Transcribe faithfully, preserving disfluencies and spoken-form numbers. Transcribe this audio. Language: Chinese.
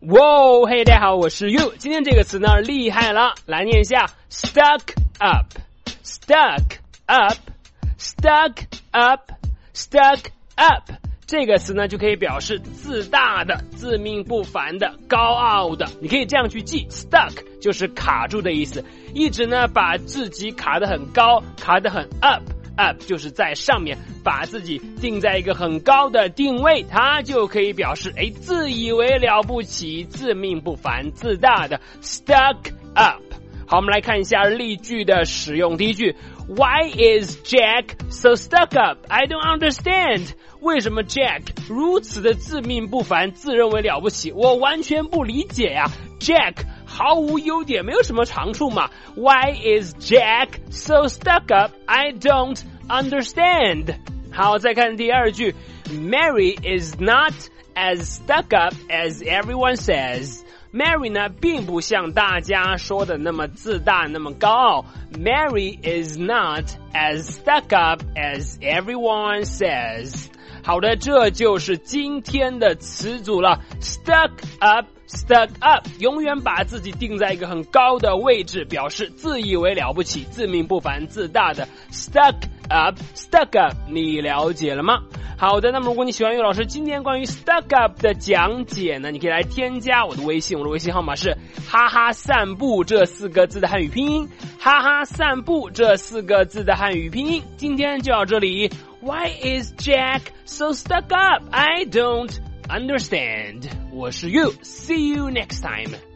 哇，嘿，大家好，我是 You。今天这个词呢厉害了，来念一下 stuck up，stuck up，stuck up，stuck up。这个词呢就可以表示自大的、自命不凡的、高傲的。你可以这样去记 ，stuck 就是卡住的意思，一直呢把自己卡得很高，卡得很 up。up 就是在上面，把自己定在一个很高的定位，它就可以表示哎自以为了不起、自命不凡、自大的 stuck up。好，我们来看一下例句的使用。第一句 ，Why is Jack so stuck up? I don't understand. 为什么 Jack 如此的自命不凡、自认为了不起？我完全不理解呀。Jack 毫无优点，没有什么长处嘛。Why is Jack so stuck up? I don't understand. 好，再看第二句 ，Mary is not as stuck up as everyone says.Mary 呢，并不像大家说的那么自大，那么高傲。Mary is not as stuck up as everyone says. 好的，这就是今天的词组了。Stuck up, stuck up， 永远把自己定在一个很高的位置，表示自以为了不起、自命不凡、自大的。Stuck up, stuck up， 你了解了吗？好的，那么如果你喜欢岳老师今天关于 stuck up 的讲解呢，你可以来添加我的微信，我的微信号码是哈哈散步这四个字的汉语拼音，哈哈散步这四个字的汉语拼音。今天就到这里。Why is Jack so stuck up? I don't understand. 我是 You. See you next time.